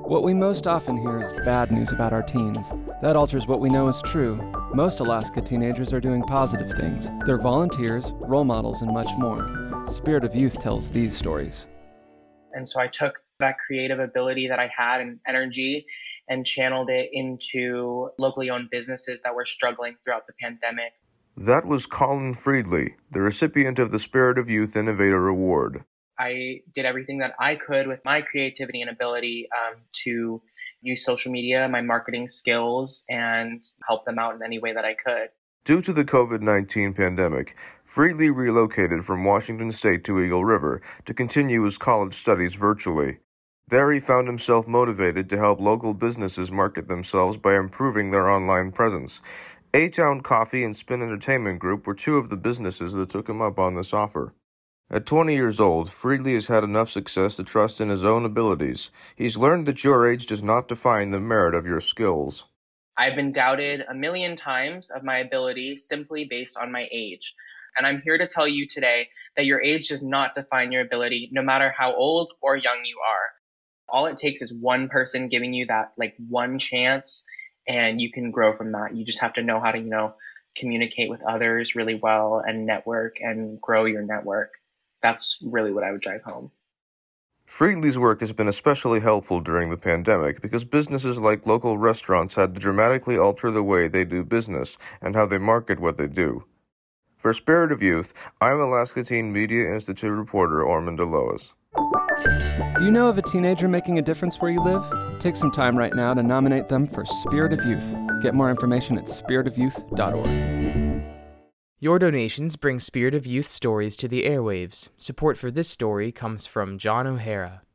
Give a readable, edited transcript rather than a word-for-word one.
What we most often hear is bad news about our teens. That alters what we know is true. Most Alaska teenagers are doing positive things. They're volunteers, role models, and much more. Spirit of Youth tells these stories. And so I took that creative ability that I had and energy and channeled it into locally owned businesses that were struggling throughout the pandemic. That was Colin Friedley, the recipient of the Spirit of Youth Innovator Award. I did everything that I could with my creativity and ability to use social media, my marketing skills, and help them out in any way that I could. Due to the COVID-19 pandemic, Friedley relocated from Washington State to Eagle River to continue his college studies virtually. There he found himself motivated to help local businesses market themselves by improving their online presence. A-Town Coffee and Spin Entertainment Group were two of the businesses that took him up on this offer. At 20 years old, Friedley has had enough success to trust in his own abilities. He's learned that your age does not define the merit of your skills. I've been doubted a million times of my ability simply based on my age. And I'm here to tell you today that your age does not define your ability, no matter how old or young you are. All it takes is one person giving you that one chance, and you can grow from that. You just have to know how to, communicate with others really well and network and grow your network. That's really what I would drive home. Friedley's work has been especially helpful during the pandemic because businesses like local restaurants had to dramatically alter the way they do business and how they market what they do. For Spirit of Youth, I'm Alaska Teen Media Institute reporter Ormond Alois. Do you know of a teenager making a difference where you live? Take some time right now to nominate them for Spirit of Youth. Get more information at spiritofyouth.org. Your donations bring Spirit of Youth stories to the airwaves. Support for this story comes from John O'Hara.